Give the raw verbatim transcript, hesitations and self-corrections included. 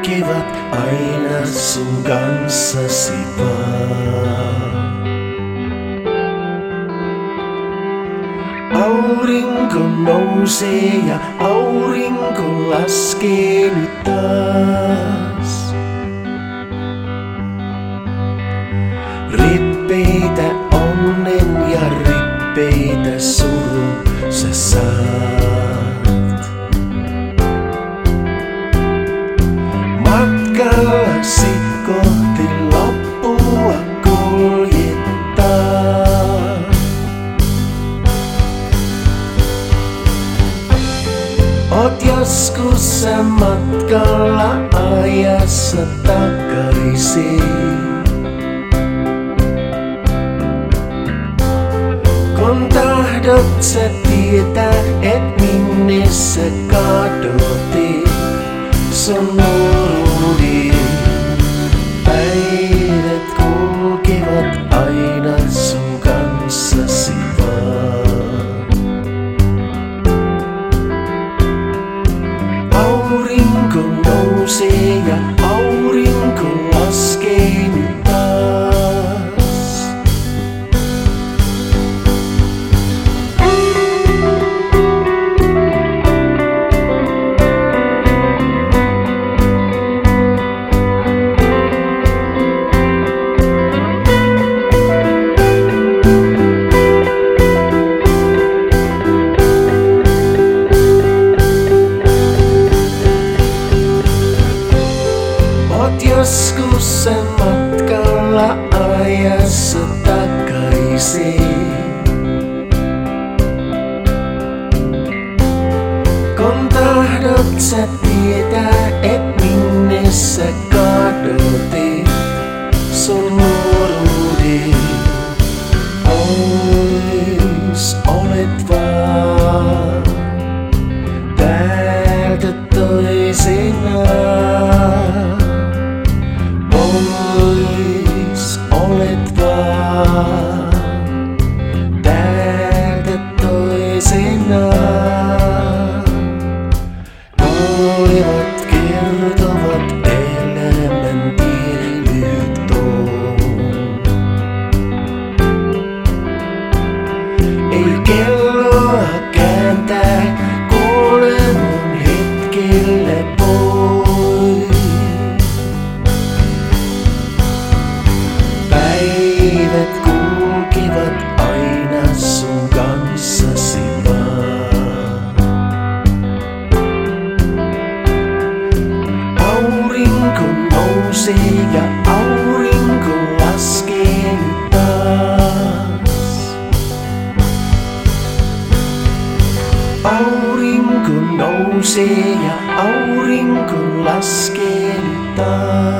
kulkevat aina sun kanssasi vaan. Aurinko nousee ja aurinko laskee nyt taas. Rippeitä onnen ja rippeitä surun sä saat. Matkallasi kohti loppua kuljettaa. Oot joskus sä matkalla ajassa takaisin. Kun tahdot sä tietää, et minne sä kadotit sun nuoruuden. Päivät kulkevat aina sun kanssasi vaan. Aurinko nousee ja aurinko laskee nyt taas. Joskus sä matkalla ajassa takaisin. Kun tahdot sä tietää, et minne sä kadotit sun nuoruuden. Pois olet vaan täältä toisinaan. Pois olet vaan täältä toisinaan. Kuulevat kertovat elämän tien lyhyt on. Ei kelloa kääntää kuoleman hetkellä pois. Päivät kulkevat aina sun kanssasi vaan. Aurinko nousee ja aurinko laskee nyt taas. Aurinko nousee ja aurinko laskee nyt taas.